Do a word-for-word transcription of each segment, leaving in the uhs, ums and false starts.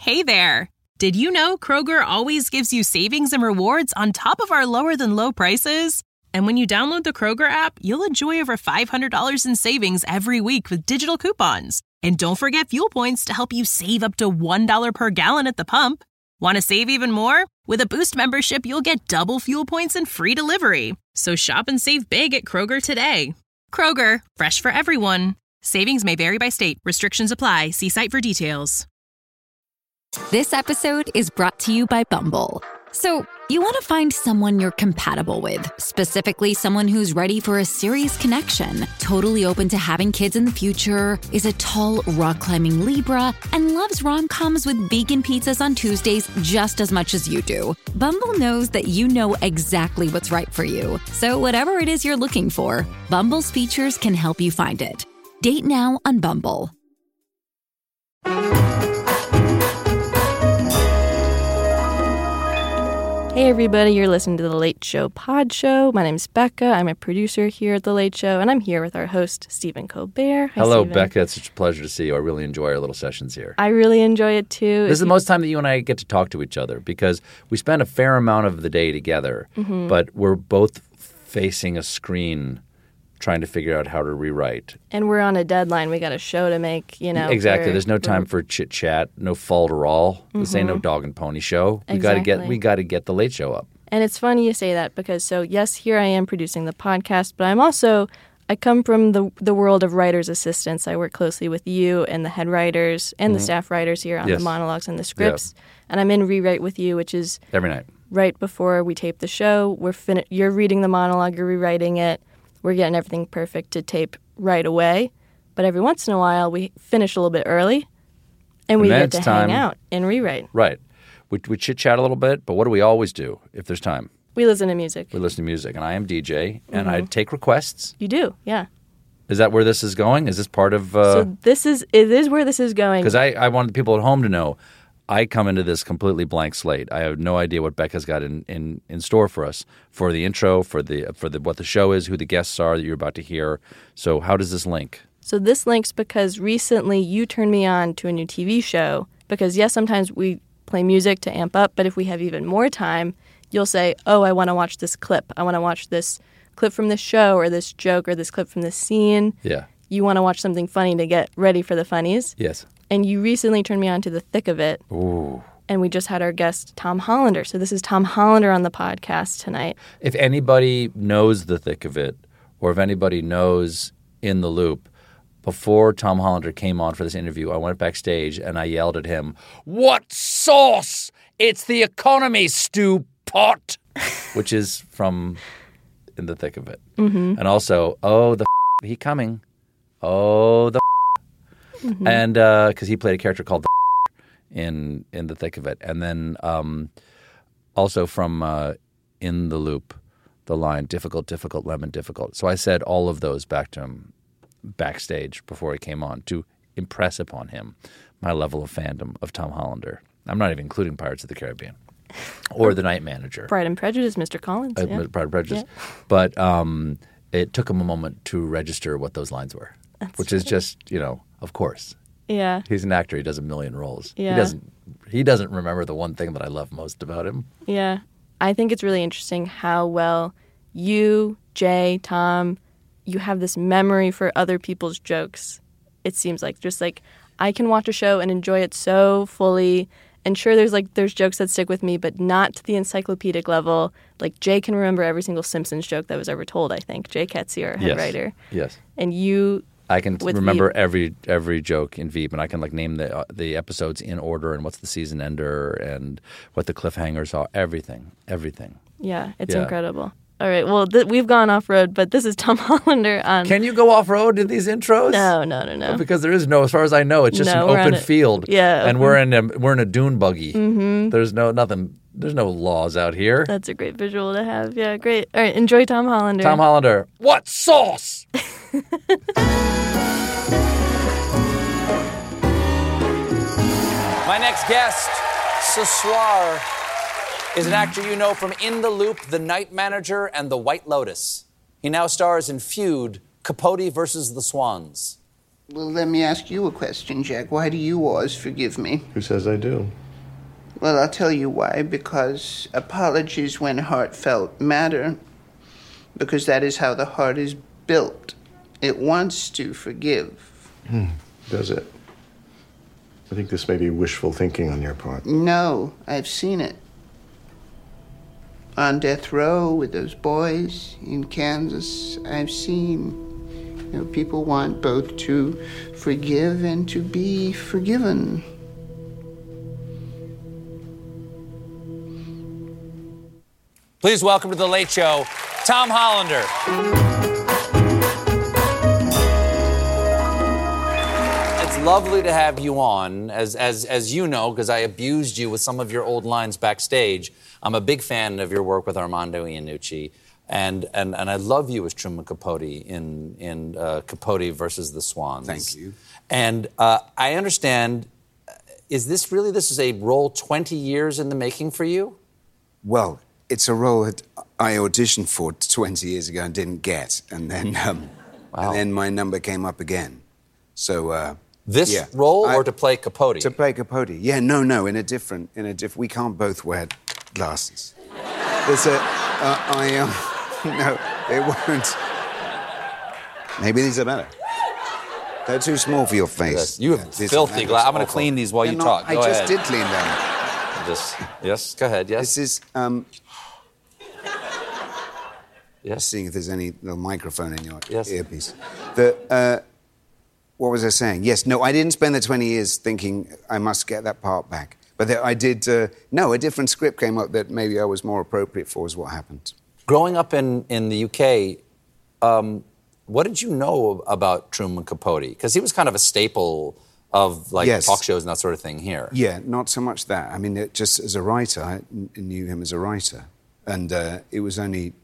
Hey there! Did you know Kroger always gives you savings and rewards on top of our lower-than-low prices? And when you download the Kroger app, you'll enjoy over five hundred dollars in savings every week with digital coupons. And don't forget fuel points to help you save up to one dollar per gallon at the pump. Want to save even more? With a Boost membership, you'll get double fuel points and free delivery. So shop and save big at Kroger today. Kroger, fresh for everyone. Savings may vary by state. Restrictions apply. See site for details. This episode is brought to you by Bumble. So, you want to find someone you're compatible with, specifically someone who's ready for a serious connection, totally open to having kids in the future, is a tall, rock-climbing Libra, and loves rom-coms with vegan pizzas on Tuesdays just as much as you do. Bumble knows that you know exactly what's right for you. So whatever it is you're looking for, Bumble's features can help you find it. Date now on Bumble. Hey everybody, you're listening to The Late Show Pod Show. My name's Becca. I'm a producer here at The Late Show, and I'm here with our host, Stephen Colbert. Hi, Hello, Stephen. Becca. It's such a pleasure to see you. I really enjoy our little sessions here. I really enjoy it too. This is the most time that you and I get to talk to each other because we spend a fair amount of the day together, mm-hmm. but we're both facing a screen trying to figure out how to rewrite. And we're on a deadline. We got a show to make, you know. Exactly. There's no time for chit-chat, no falderall. Mm-hmm. This ain't no dog and pony show. We got to get we got to get The Late Show up. And it's funny you say that because, so yes, here I am producing the podcast, but I'm also, I come from the the world of writer's assistants. I work closely with you and the head writers and mm-hmm. the staff writers here on yes. the monologues and the scripts. Yeah. And I'm in Rewrite with You, which is every night. Right before we tape the show. We're fin- You're reading the monologue, you're rewriting it. We're getting everything perfect to tape right away. But every once in a while, we finish a little bit early, and we and get to time. hang out and rewrite. Right. We, we chit-chat a little bit, but what do we always do if there's time? We listen to music. We listen to music, and I am D J, and mm-hmm. I take requests. You do, yeah. Is that where this is going? Is this part of... Uh, so this is, it is where this is going. Because I, I want the people at home to know I come into this completely blank slate. I have no idea what Becca's got in, in, in store for us, for the intro, for the for the what the show is, who the guests are that you're about to hear. So how does this link? So this links because recently you turned me on to a new T V show. Because yes, sometimes we play music to amp up, but if we have even more time, you'll say, oh, I want to watch this clip. I want to watch this clip from this show or this joke or this clip from this scene. Yeah. You want to watch something funny to get ready for the funnies. Yes. And you recently turned me on to The Thick of It. Ooh. And we just had our guest, Tom Hollander. So this is Tom Hollander on the podcast tonight. If anybody knows The Thick of It, or if anybody knows In the Loop, before Tom Hollander came on for this interview, I went backstage and I yelled at him, "What sauce? It's the economy stew pot," which is from In the Thick of It. Mm-hmm. And also, oh, the f- he coming. Oh, the f- mm-hmm. And because uh, he played a character called the f- in in The Thick of It. And then um, also from uh, In the Loop, the line, difficult, difficult, lemon, difficult. So I said all of those back to him backstage before he came on to impress upon him my level of fandom of Tom Hollander. I'm not even including Pirates of the Caribbean or The Night Manager. Pride and Prejudice, Mister Collins. Uh, yeah. Pride and Prejudice. Yeah. But um, it took him a moment to register what those lines were, That's which is just, you know, of course. Yeah. He's an actor. He does a million roles. Yeah. He doesn't, he doesn't remember the one thing that I love most about him. Yeah. I think it's really interesting how well you, Jay, Tom, you have this memory for other people's jokes. It seems like just like I can watch a show and enjoy it so fully. And sure, there's like there's jokes that stick with me, but not to the encyclopedic level. Like Jay can remember every single Simpsons joke that was ever told. I think Jay Ketzi, our head yes. writer. Yes. And you, I can remember Veep. every every joke in Veep, and I can like name the uh, the episodes in order and what's the season ender and what the cliffhangers are. Everything, everything. Yeah, it's yeah. incredible. All right, well, th- we've gone off-road, but this is Tom Hollander on... Can you go off-road in these intros? No, no, no, no. Because there is no, as far as I know, it's just no, an open a, field. Yeah. And open. we're in a we're in a dune buggy. Mm-hmm. There's no nothing. There's no laws out here. That's a great visual to have. Yeah, great. All right, enjoy Tom Hollander. Tom Hollander. What sauce? My next guest, ce soir, is an actor you know from In the Loop, The Night Manager, and The White Lotus. He now stars in Feud, Capote versus the Swans. Well, let me ask you a question, Jack. Why do you always forgive me? Who says I do? Well, I'll tell you why. Because apologies, when heartfelt, matter. Because that is how the heart is built. It wants to forgive. Hmm. Does it? I think this may be wishful thinking on your part. No, I've seen it. On death row with those boys in Kansas, I've seen, you know, people want both to forgive and to be forgiven. Please welcome to The Late Show, Tom Hollander. It's lovely to have you on. As, as, as you know, because I abused you with some of your old lines backstage, I'm a big fan of your work with Armando Iannucci. And, and, and I love you as Truman Capote in, in uh, Capote versus the Swans. Thank you. And uh, I understand, is this really, this is a role twenty years in the making for you? Well, it's a role that I auditioned for twenty years ago and didn't get. And then, um, wow. and then my number came up again. So, uh, This yeah. role I, or to play Capote? To play Capote. Yeah, no, no, in a different, in a different, we can't both wear glasses. There's a, uh, I, um, no, it won't. Maybe these are better. They're too small for your face. Yes, you have yeah, filthy glasses. I'm going to clean these while They're you not, talk. I Go just ahead. did clean them. Just, yes, go ahead, yes. This is, um... Yes. Seeing if there's any little microphone in your yes. earpiece. The, uh, what was I saying? Yes, no, I didn't spend the twenty years thinking I must get that part back. But there, I did, uh, no, a different script came up that maybe I was more appropriate for, is what happened. Growing up in, in the U K, um, what did you know about Truman Capote? Because he was kind of a staple of, like, yes. talk shows and that sort of thing here. Yeah, not so much that. I mean, it, just as a writer, I knew him as a writer. And uh, it was only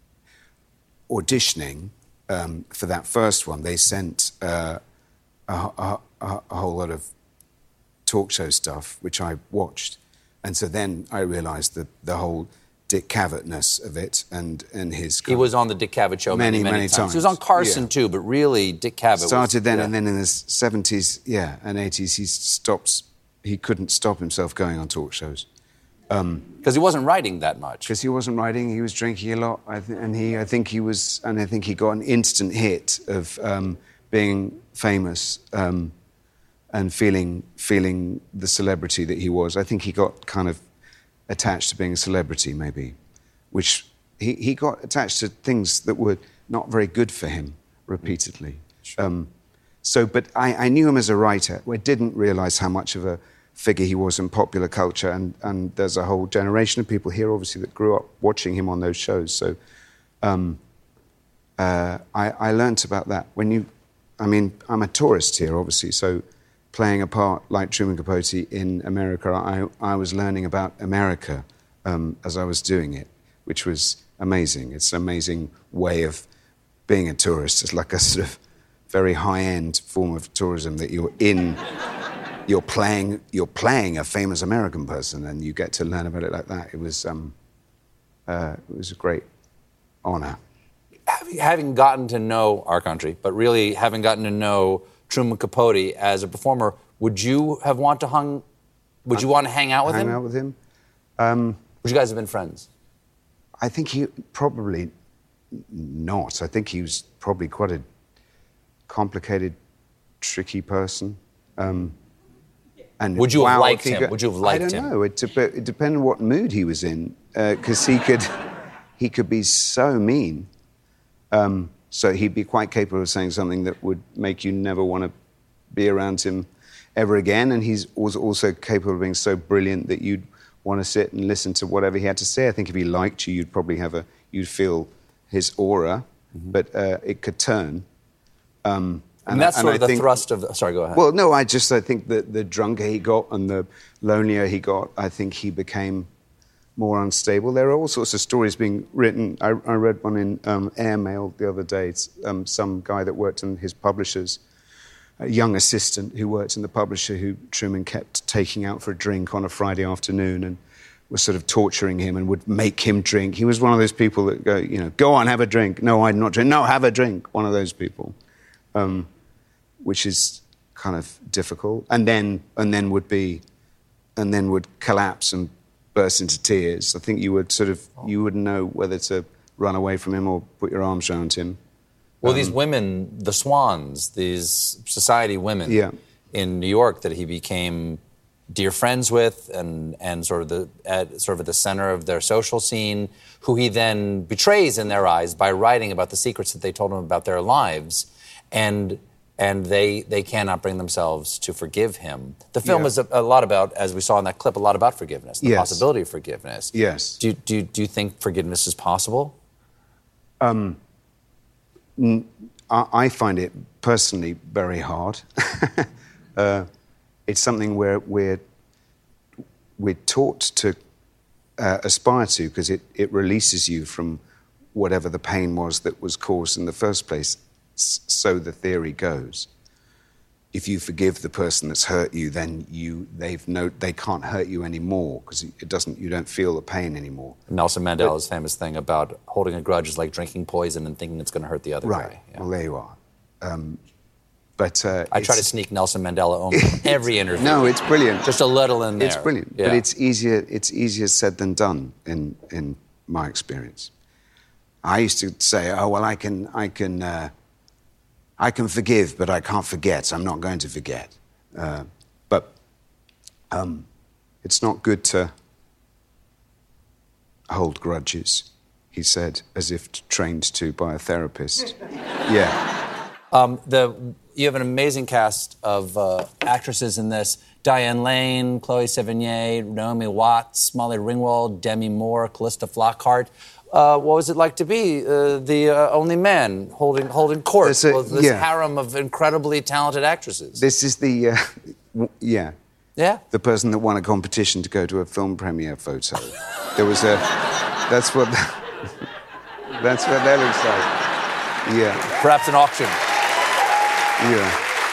auditioning um, for that first one. They sent uh, a, a, a, a whole lot of talk show stuff, which I watched. And so then I realised that the whole Dick Cavett-ness of it and, and his... He was on the Dick Cavett show many, many, many times. times. He was on Carson, yeah. too, but really, Dick Cavett Started was, then, yeah. and then in the seventies, yeah, and eighties, he stops... He couldn't stop himself going on talk shows. Because um, he wasn't writing that much. Because he wasn't writing, he was drinking a lot, I th- and he, I think he was... And I think he got an instant hit of um, being famous... Um, and feeling feeling the celebrity that he was. I think he got kind of attached to being a celebrity, maybe, which he, he got attached to things that were not very good for him repeatedly. Sure. Um, so, but I, I knew him as a writer. I didn't realise how much of a figure he was in popular culture, and, and there's a whole generation of people here, obviously, that grew up watching him on those shows. So um, uh, I, I learnt about that. When you, I mean, I'm a tourist here, obviously, so playing a part like Truman Capote in America, I, I was learning about America um, as I was doing it, which was amazing. It's an amazing way of being a tourist. It's like a sort of very high-end form of tourism that you're in, you're playing, you're playing a famous American person, and you get to learn about it like that. It was, um, uh, it was a great honour. Having gotten to know our country, but really having gotten to know Truman Capote as a performer, would you have want to hung? Would you want to hang out with hang him? Hang out with him? Um, would you guys have been friends? I think he probably not. I think he was probably quite a complicated, tricky person. Um, and would you have wow, liked him? Go, would you have liked him? I don't him? know. It, de- it depended on what mood he was in, because uh, he could he could be so mean. Um, So he'd be quite capable of saying something that would make you never want to be around him ever again. And he was also capable of being so brilliant that you'd want to sit and listen to whatever he had to say. I think if he liked you, you'd probably have a, you'd feel his aura, mm-hmm. but uh, it could turn. Um, and, and that's and sort I of the think, thrust of the, sorry, go ahead. Well, no, I just, I think that the drunker he got and the lonelier he got, I think he became more unstable. There are all sorts of stories being written. I, I read one in um, Airmail the other day. It's um, some guy that worked in his publisher's, a young assistant who worked in the publisher who Truman kept taking out for a drink on a Friday afternoon and was sort of torturing him and would make him drink. He was one of those people that go, you know, go on, have a drink. No, I'm not drink. No, have a drink. One of those people. Um, which is kind of difficult, and then and then would be, and then would collapse and burst into tears. I think you would sort of you wouldn't know whether to run away from him or put your arms around him. Well, um, these women, the Swans, these society women yeah. in New York that he became dear friends with, and and sort of the at, sort of at the center of their social scene, who he then betrays in their eyes by writing about the secrets that they told him about their lives, and and they they cannot bring themselves to forgive him. The film yeah. is a, a lot about, as we saw in that clip, a lot about forgiveness, the yes. possibility of forgiveness. Yes. Do do do you think forgiveness is possible? Um, n- I, I find it personally very hard. uh, It's something where we're, we're taught to uh, aspire to, because it, it releases you from whatever the pain was that was caused in the first place. S- so the theory goes. If you forgive the person that's hurt you, then you they've no they can't hurt you anymore, because it doesn't you don't feel the pain anymore. Nelson Mandela's but, famous thing about holding a grudge is like drinking poison and thinking it's going to hurt the other right. guy. Yeah. Well, there you are. Um, But uh, I try to sneak Nelson Mandela on every interview. No, it's brilliant. Just a little in there. It's brilliant, yeah. but it's easier. It's easier said than done in in my experience. I used to say, "Oh well, I can, I can, uh, I can forgive, but I can't forget. I'm not going to forget." Uh, but um, it's not good to hold grudges, he said, as if trained to by a therapist. Yeah. Um, the you have an amazing cast of uh, actresses in this. Diane Lane, Chloe Sevigny, Naomi Watts, Molly Ringwald, Demi Moore, Callista Flockhart. Uh, what was it like to be uh, the uh, only man holding holding court a, with this yeah. harem of incredibly talented actresses? This is the, uh, w- yeah. Yeah? The person that won a competition to go to a film premiere photo. There was a, that's what, that's what that looks like. Yeah. Perhaps an auction. Yeah.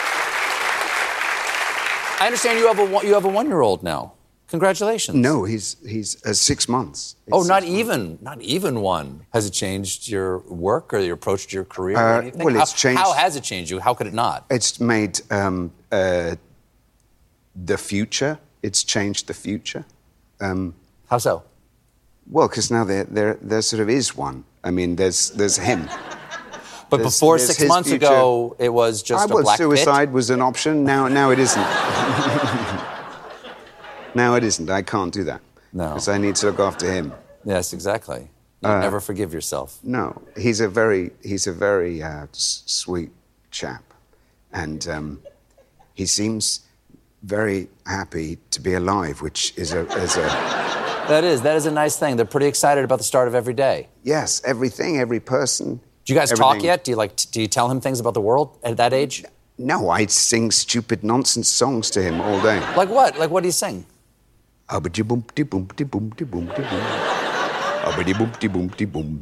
I understand you have a one- you have a one-year-old now. Congratulations. No, he's he's uh, six months. It's oh, not months. even not even one. Has it changed your work or your approach to your career Uh, or anything? well, it's how, changed- How has it changed you? How could it not? It's made um, uh, the future. It's changed the future. Um, how so? Well, because now there there there sort of is one. I mean, there's there's him. But There's- before there's six his months future. ago, it was just I a was black suicide pit. was an option. Now now it isn't. Now it isn't. I can't do that. No. Because I need to look after him. Yes, exactly. You Uh, never forgive yourself. No, he's a very he's a very uh, s- sweet chap, and um, he seems very happy to be alive, which is a is a That is that is a nice thing. They're pretty excited about the start of every day. yes. Everything, every person. Do you guys talk everything. yet? Do you like? T- do you tell him things about the world at that age? No, I sing stupid nonsense songs to him all day. Like what? Like what do you sing? Abidi boom di boom di boom di boom di boom. Abidi boom di boom di boom.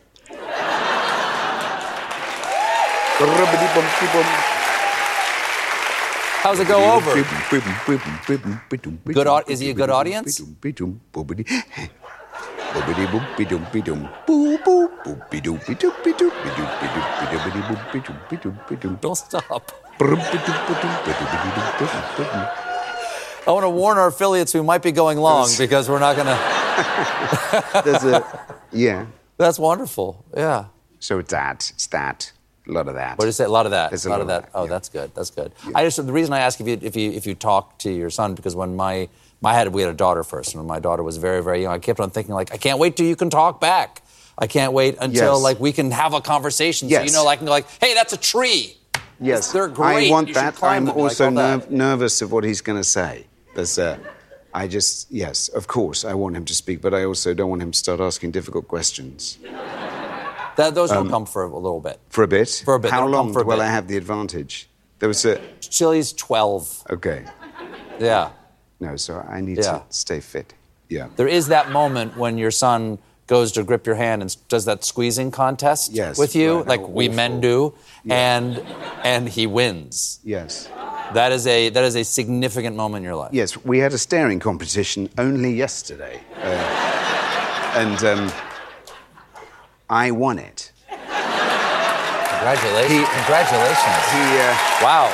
Rubbidi boom di boom. How's it go over? Good au- is he a good audience? Don't stop. I want to warn our affiliates we might be going long because we're not going to... There's a, yeah. That's wonderful. Yeah. So it's that. It's that. A lot of that. What did you say? A lot of that. There's a lot of that. Oh, yeah. that's good. That's good. I just the reason I ask if you if you if you talk to your son because when my my had we had a daughter first and when my daughter was very very young I kept on thinking like I can't wait till you can talk back. I can't wait until Yes. like we can have a conversation. Yes. So you know like like hey that's a tree. Yes, They're great. I want You should that. climb I'm them, like also all that. ner- nervous of what he's going to say. There's a, I just, yes, of course, I want him to speak, but I also don't want him to start asking difficult questions. That, those will come for a little bit. For a bit? For a bit. How They'll come long for a will bit. I have the advantage? There was a, Chili's twelve. okay. Yeah. No, so I need Yeah. to stay fit. Yeah. There is that moment when your son goes to grip your hand and does that squeezing contest Yes, with you, right. like How we awful. men do, Yeah. and and he wins. Yes. That is a that is a significant moment in your life. Yes, we had a staring competition only yesterday. Uh, and um, I won it. Congratulations. He- Congratulations. He, uh, wow.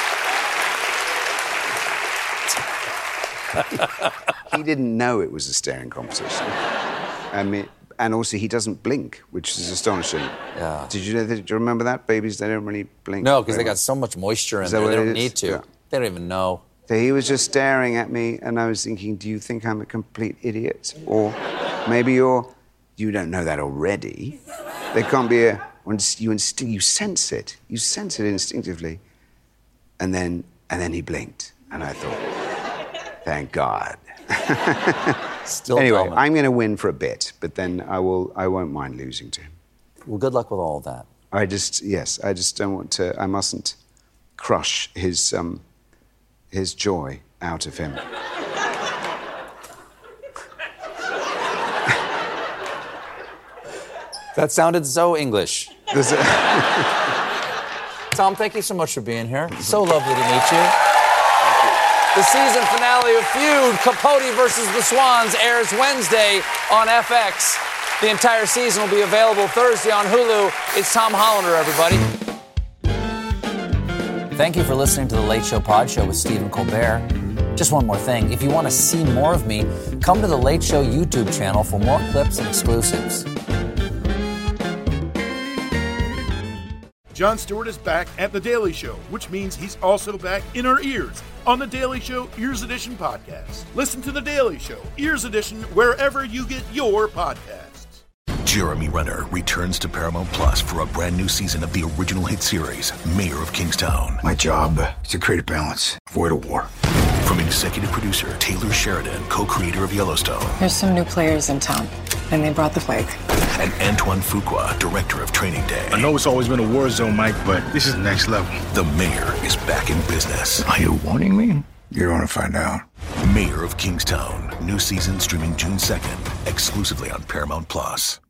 he didn't know it was a staring competition. I mean, and also he doesn't blink, which is astonishing. Yeah. Did you know that? Do you remember that? Babies, they don't really blink. No, because they very got so much moisture in Is that there. what They it don't is? need to. Yeah. They don't even know. So he was just staring at me, and I was thinking, do you think I'm a complete idiot? Or maybe you're, you don't know that already. There can't be a, you, inst- you sense it. You sense it instinctively. And then, and then he blinked, and I thought, thank God. Still Anyway, dormant. I'm going to win for a bit, but then I will. I won't mind losing to him. Well, good luck with all of that. I just, yes, I just don't want to. I mustn't crush his um, his joy out of him. That sounded so English. There's a- Tom, thank you so much for being here. So lovely to meet you. The season finale of Feud, Capote versus the Swans, airs Wednesday on F X. The entire season will be available Thursday on Hulu. It's Tom Hollander, everybody. Thank you for listening to The Late Show Pod Show with Stephen Colbert. Just one more thing. If you want to see more of me, come to The Late Show YouTube channel for more clips and exclusives. Jon Stewart is back at The Daily Show, which means he's also back in our ears on The Daily Show Ears Edition podcast. Listen to The Daily Show Ears Edition wherever you get your podcasts. Jeremy Renner returns to Paramount Plus for a brand new season of the original hit series, Mayor of Kingstown. My job is to create a balance, avoid a war. From executive producer Taylor Sheridan, co-creator of Yellowstone, There's some new players in town, and they brought the plague. and Antoine Fuqua, director of Training Day. I know it's always been a war zone, Mike, but this is next level. The Mayor is back in business. Are you warning me? You're going to find out. Mayor of Kingstown. New season streaming June second, exclusively on Paramount Plus.